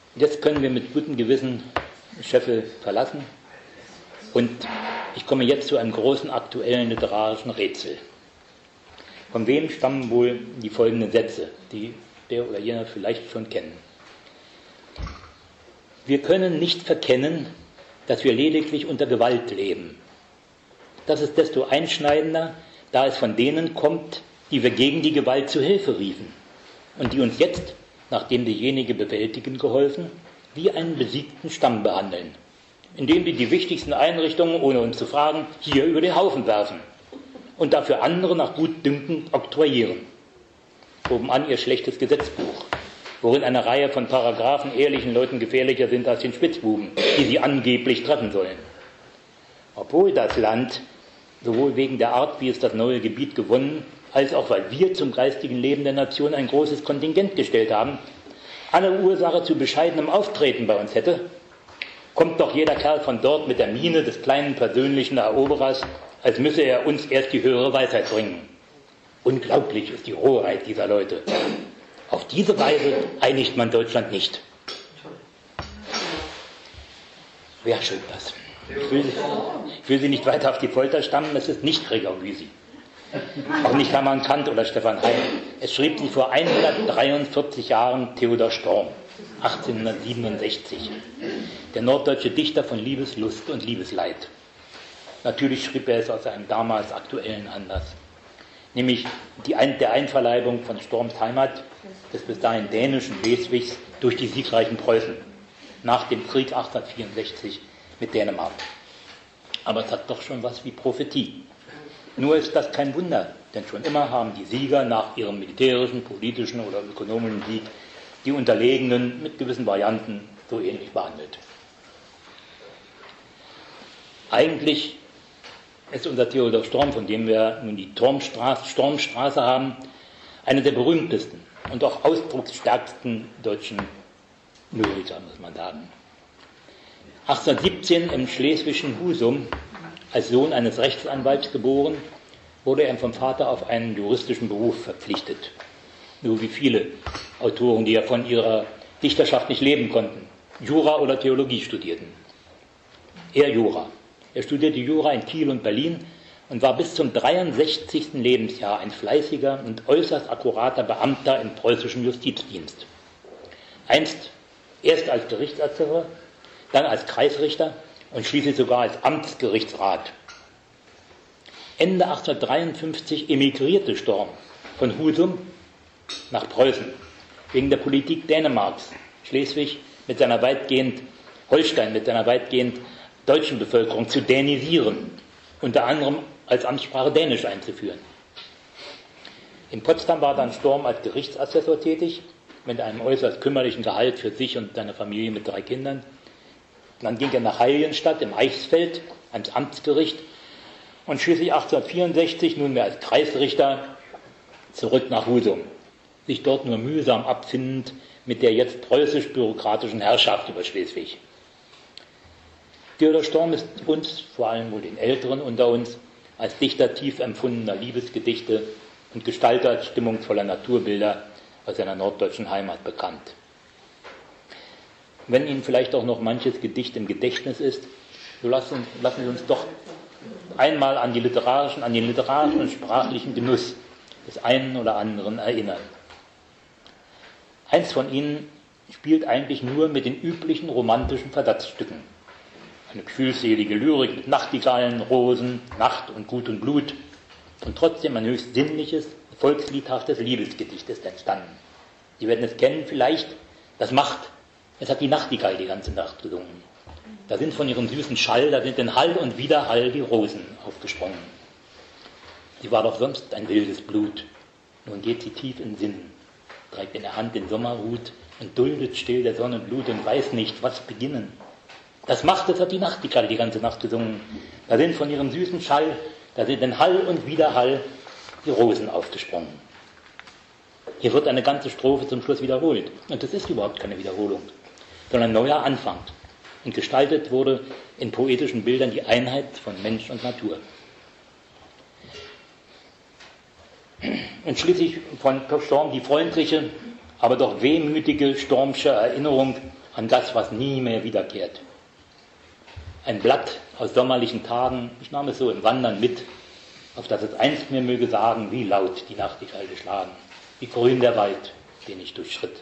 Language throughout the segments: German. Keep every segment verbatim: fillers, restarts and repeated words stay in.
Jetzt können wir mit gutem Gewissen Scheffel verlassen und ich komme jetzt zu einem großen aktuellen literarischen Rätsel. Von wem stammen wohl die folgenden Sätze, die der oder jener vielleicht schon kennen? Wir können nicht verkennen, dass wir lediglich unter Gewalt leben. Das ist desto einschneidender, da es von denen kommt, die wir gegen die Gewalt zu Hilfe riefen und die uns jetzt, nachdem diejenige bewältigen geholfen, wie einen besiegten Stamm behandeln, indem sie die wichtigsten Einrichtungen, ohne uns zu fragen, hier über den Haufen werfen und dafür andere nach Gutdünken oktroyieren. Obenan ihr schlechtes Gesetzbuch, worin eine Reihe von Paragraphen ehrlichen Leuten gefährlicher sind als den Spitzbuben, die sie angeblich treffen sollen. Obwohl das Land, sowohl wegen der Art, wie es das neue Gebiet gewonnen, als auch weil wir zum geistigen Leben der Nation ein großes Kontingent gestellt haben, alle Ursache zu bescheidenem Auftreten bei uns hätte, kommt doch jeder Kerl von dort mit der Miene des kleinen persönlichen Eroberers, als müsse er uns erst die höhere Weisheit bringen. Unglaublich ist die Rohheit dieser Leute. Auf diese Weise einigt man Deutschland nicht. Wer schuld das? Ich will, ich will Sie nicht weiter auf die Folter stammen, es ist nicht Gregor Gysi. Auch nicht Hermann Kant oder Stefan Heym. Es schrieb sich vor hundertdreiundvierzig Jahren Theodor Storm, achtzehnhundertsiebenundsechzig, der norddeutsche Dichter von Liebeslust und Liebesleid. Natürlich schrieb er es aus einem damals aktuellen Anlass, nämlich die Ein- der Einverleibung von Storms Heimat des bis dahin dänischen Schleswigs durch die siegreichen Preußen nach dem Krieg achtzehnhundertvierundsechzig mit Dänemark. Aber es hat doch schon was wie Prophetie. Nur ist das kein Wunder, denn schon immer haben die Sieger nach ihrem militärischen, politischen oder ökonomischen Sieg die Unterlegenen mit gewissen Varianten so ähnlich behandelt. Eigentlich ist unser Theodor Storm, von dem wir nun die Stormstraße, Stormstraße haben, einer der berühmtesten und auch ausdrucksstärksten deutschen Lyriker, muss man sagen. achtzehnhundertsiebzehn im schleswischen Husum, als Sohn eines Rechtsanwalts geboren, wurde er vom Vater auf einen juristischen Beruf verpflichtet. Nur wie viele Autoren, die ja von ihrer Dichterschaft nicht leben konnten, Jura oder Theologie studierten. Er Jura. Er studierte Jura in Kiel und Berlin und war bis zum dreiundsechzigsten Lebensjahr ein fleißiger und äußerst akkurater Beamter im preußischen Justizdienst. Einst erst als Gerichtsassessor, dann als Kreisrichter und schließlich sogar als Amtsgerichtsrat. Ende achtzehnhundertdreiundfünfzig emigrierte Storm von Husum nach Preußen wegen der Politik Dänemarks, Schleswig mit seiner weitgehend, Holstein mit seiner weitgehend deutschen Bevölkerung zu dänisieren, unter anderem als Amtssprache Dänisch einzuführen. In Potsdam war dann Storm als Gerichtsassessor tätig, mit einem äußerst kümmerlichen Gehalt für sich und seine Familie mit drei Kindern. Dann ging er nach Heiligenstadt im Eichsfeld ans Amtsgericht und schließlich achtzehnhundertvierundsechzig nunmehr als Kreisrichter zurück nach Husum, sich dort nur mühsam abfindend mit der jetzt preußisch-bürokratischen Herrschaft über Schleswig. Theodor Storm ist uns, vor allem wohl den Älteren unter uns, als Dichter tief empfundener Liebesgedichte und Gestalter stimmungsvoller Naturbilder aus seiner norddeutschen Heimat bekannt. Wenn Ihnen vielleicht auch noch manches Gedicht im Gedächtnis ist, so lassen, lassen Sie uns doch einmal an, die literarischen, an den literarischen und sprachlichen Genuss des einen oder anderen erinnern. Eins von ihnen spielt eigentlich nur mit den üblichen romantischen Versatzstücken. Eine gefühlsselige Lyrik mit Nachtigallen, Rosen, Nacht und Gut und Blut und trotzdem ein höchst sinnliches, volksliedhaftes Liebesgedicht ist entstanden. Sie werden es kennen vielleicht, das Macht. Es hat die Nachtigall die ganze Nacht gesungen. Da sind von ihrem süßen Schall, da sind in Hall und Widerhall die Rosen aufgesprungen. Sie war doch sonst ein wildes Blut. Nun geht sie tief in Sinn, trägt in der Hand den Sommerhut und duldet still der Sonnenblut und weiß nicht, was beginnen. Das Macht, das hat die Nachtigall die ganze Nacht gesungen. Da sind von ihrem süßen Schall, da sind in Hall und Widerhall die Rosen aufgesprungen. Hier wird eine ganze Strophe zum Schluss wiederholt. Und das ist überhaupt keine Wiederholung, sondern ein neuer Anfang. Und gestaltet wurde in poetischen Bildern die Einheit von Mensch und Natur. Und schließlich von Storm die freundliche, aber doch wehmütige Stormsche Erinnerung an das, was nie mehr wiederkehrt. Ein Blatt aus sommerlichen Tagen, ich nahm es so im Wandern mit, auf das es einst mir möge sagen, wie laut die Nachtigall geschlagen, wie grün der Wald, den ich durchschritt.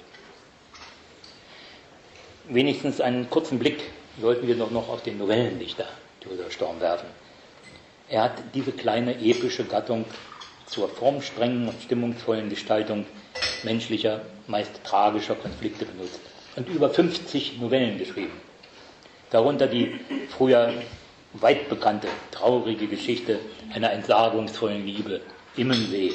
Wenigstens einen kurzen Blick sollten wir doch noch auf den Novellendichter Theodor Storm werfen. Er hat diese kleine epische Gattung zur formstrengen und stimmungsvollen Gestaltung menschlicher, meist tragischer Konflikte benutzt und über fünfzig Novellen geschrieben. Darunter die früher weit bekannte, traurige Geschichte einer entsagungsvollen Liebe, Immensee.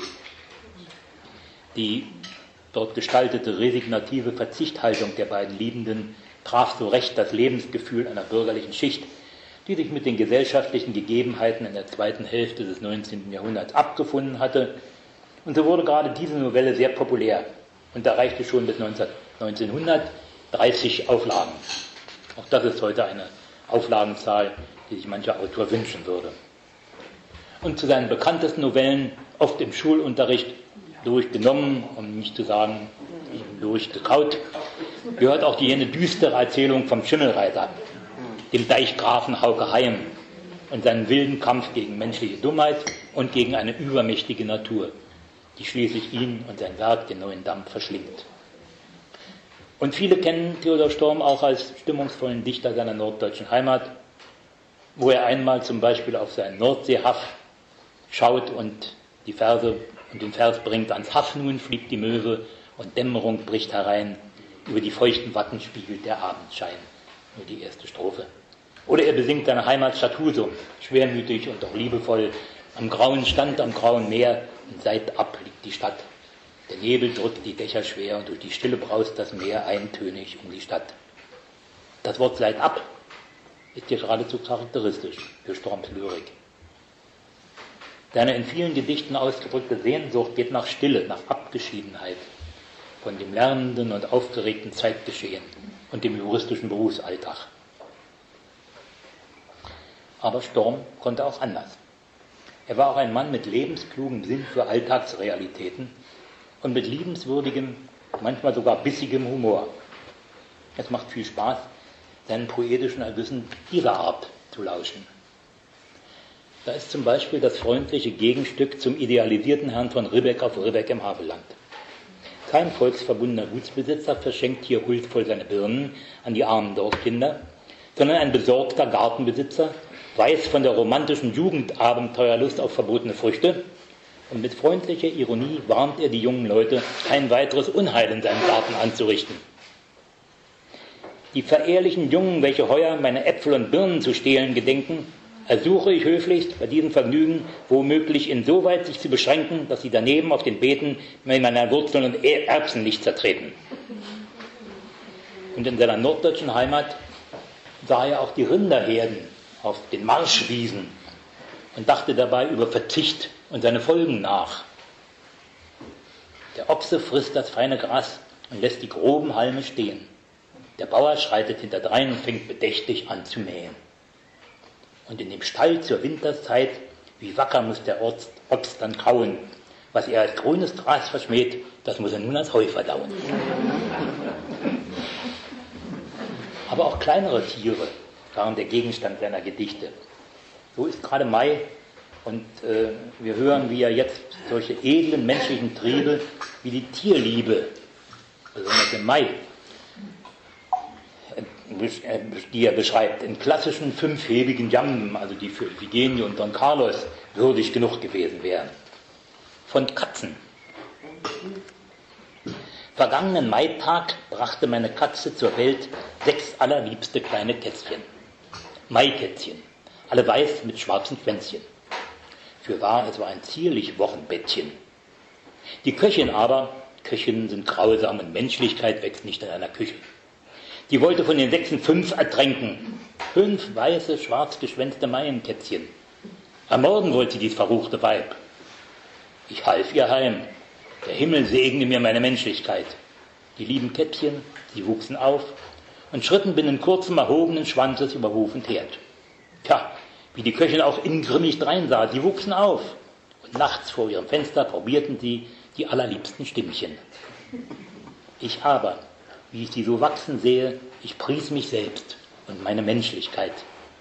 Die dort gestaltete resignative Verzichthaltung der beiden Liebenden traf so recht das Lebensgefühl einer bürgerlichen Schicht, die sich mit den gesellschaftlichen Gegebenheiten in der zweiten Hälfte des neunzehnten Jahrhunderts abgefunden hatte. Und so wurde gerade diese Novelle sehr populär und erreichte schon bis neunzehnhundert dreißig Auflagen. Auch das ist heute eine Auflagenzahl, die sich mancher Autor wünschen würde. Und zu seinen bekanntesten Novellen, oft im Schulunterricht durchgenommen, um nicht zu sagen durchgekaut, gehört auch die jene düstere Erzählung vom Schimmelreiter, dem Deichgrafen Hauke Heim und seinen wilden Kampf gegen menschliche Dummheit und gegen eine übermächtige Natur, die schließlich ihn und sein Werk, den Neuen Damm, verschlingt. Und viele kennen Theodor Storm auch als stimmungsvollen Dichter seiner norddeutschen Heimat, wo er einmal zum Beispiel auf sein Nordseehaff schaut und die Verse und den Vers bringt: Ans Haff nun fliegt die Möwe und Dämmerung bricht herein, über die feuchten Watten spiegelt der Abendschein. Nur die erste Strophe. Oder er besingt seine Heimatstadt Husum, schwermütig und doch liebevoll: Am grauen Stand, am grauen Meer, und seitab liegt die Stadt. Der Nebel drückt die Dächer schwer und durch die Stille braust das Meer eintönig um die Stadt. Das Wort seitab ist hier geradezu charakteristisch für Storms Lyrik. Seine in vielen Gedichten ausgedrückte Sehnsucht geht nach Stille, nach Abgeschiedenheit von dem lernenden und aufgeregten Zeitgeschehen und dem juristischen Berufsalltag. Aber Storm konnte auch anders. Er war auch ein Mann mit lebensklugem Sinn für Alltagsrealitäten und mit liebenswürdigem, manchmal sogar bissigem Humor. Es macht viel Spaß, seinen poetischen Ergüssen dieser Art zu lauschen. Da ist zum Beispiel das freundliche Gegenstück zum idealisierten Herrn von Ribbeck auf Ribbeck im Havelland. Kein volksverbundener Gutsbesitzer verschenkt hier huldvoll seine Birnen an die armen Dorfkinder, sondern ein besorgter Gartenbesitzer weiß von der romantischen Jugendabenteuerlust auf verbotene Früchte, und mit freundlicher Ironie warnt er die jungen Leute, kein weiteres Unheil in seinem Garten anzurichten. Die verehrlichen Jungen, welche heuer meine Äpfel und Birnen zu stehlen gedenken, ersuche ich höflichst, bei diesem Vergnügen womöglich insoweit sich zu beschränken, dass sie daneben auf den Beeten mit meiner Wurzeln und Erbsen nicht zertreten. Und in seiner norddeutschen Heimat sah er auch die Rinderherden auf den Marschwiesen und dachte dabei über Verzicht und seine Folgen nach. Der Ochse frisst das feine Gras und lässt die groben Halme stehen. Der Bauer schreitet hinterdrein und fängt bedächtig an zu mähen. Und in dem Stall zur Winterszeit, wie wacker muss der Ochs dann kauen. Was er als grünes Gras verschmäht, das muss er nun als Heu verdauen. Aber auch kleinere Tiere waren der Gegenstand seiner Gedichte. So ist gerade Mai, und äh, wir hören, wie er jetzt solche edlen menschlichen Triebe wie die Tierliebe, besonders im Mai, die er beschreibt, in klassischen fünfhebigen Jamben, also die für Iphigenie und Don Carlos würdig genug gewesen wären. Von Katzen. Vergangenen Maitag brachte meine Katze zur Welt sechs allerliebste kleine Kätzchen. Maikätzchen, alle weiß mit schwarzen Schwänzchen. Fürwahr, es war ein zierlich Wochenbettchen. Die Köchin aber, Köchinnen sind grausam und Menschlichkeit wächst nicht in einer Küche. Die wollte von den sechsen fünf ertränken. Fünf weiße, schwarz geschwänzte Maienkätzchen. Ermorden wollte sie dies verruchte Weib. Ich half ihr heim. Der Himmel segne mir meine Menschlichkeit. Die lieben Kätzchen, sie wuchsen auf und schritten binnen kurzem erhobenen Schwanzes über Hof und Herd. Tja, wie die Köchin auch ingrimmig dreinsah, sie wuchsen auf. Und nachts vor ihrem Fenster probierten sie die allerliebsten Stimmchen. Ich aber, wie ich sie so wachsen sehe, ich pries mich selbst und meine Menschlichkeit.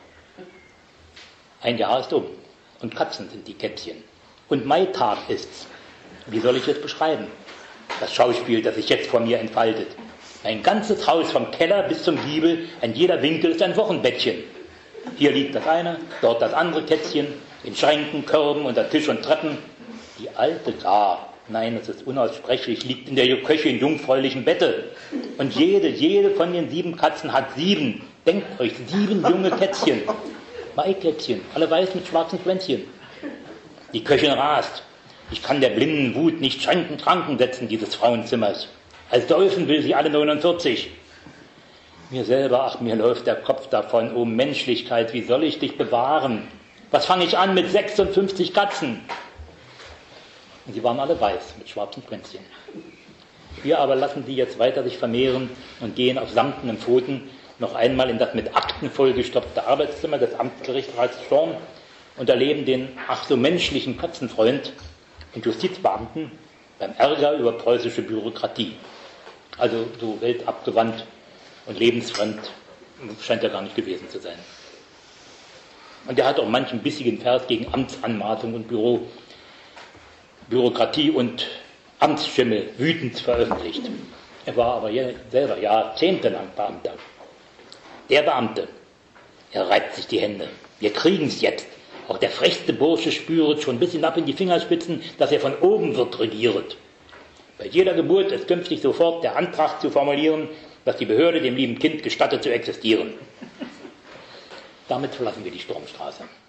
Ein Jahr ist um und Katzen sind die Kätzchen. Und Maitag ist's. Wie soll ich es beschreiben? Das Schauspiel, das sich jetzt vor mir entfaltet. Ein ganzes Haus vom Keller bis zum Giebel, an jeder Winkel ist ein Wochenbettchen. Hier liegt das eine, dort das andere Kätzchen, in Schränken, Körben, unter Tisch und Treppen. Die alte gar, nein, das ist unaussprechlich, liegt in der Köchin jungfräulichen Bette. Und jede, jede von den sieben Katzen hat sieben, denkt euch, sieben junge Kätzchen. Maikätzchen, alle weiß mit schwarzen Schwänzchen. Die Köchin rast. Ich kann der blinden Wut nicht Schränken Tranken setzen, dieses Frauenzimmers. Als Dolphin will sie alle neunundvierzig. Mir selber, ach, mir läuft der Kopf davon, oh Menschlichkeit, wie soll ich dich bewahren? Was fange ich an mit sechsundfünfzig Katzen? Und sie waren alle weiß, mit schwarzen Schwänzchen. Wir aber lassen sie jetzt weiter sich vermehren und gehen auf samtenen Pfoten noch einmal in das mit Akten vollgestopfte Arbeitszimmer des Amtsgerichtssrats Storm und erleben den ach so menschlichen Katzenfreund und Justizbeamten beim Ärger über preußische Bürokratie. Also so weltabgewandt und lebensfremd scheint er gar nicht gewesen zu sein. Und er hat auch manchen bissigen Vers gegen Amtsanmaßung und Büro, Bürokratie und Amtsschimmel wütend veröffentlicht. Er war aber selber jahrzehntelang Beamter. Der Beamte, er reibt sich die Hände. Wir kriegen's jetzt. Auch der frechste Bursche spüret schon bis hinab in die Fingerspitzen, dass er von oben wird regieret. Bei jeder Geburt ist künftig sofort der Antrag zu formulieren, dass die Behörde dem lieben Kind gestattet zu existieren. Damit verlassen wir die Sturmstraße.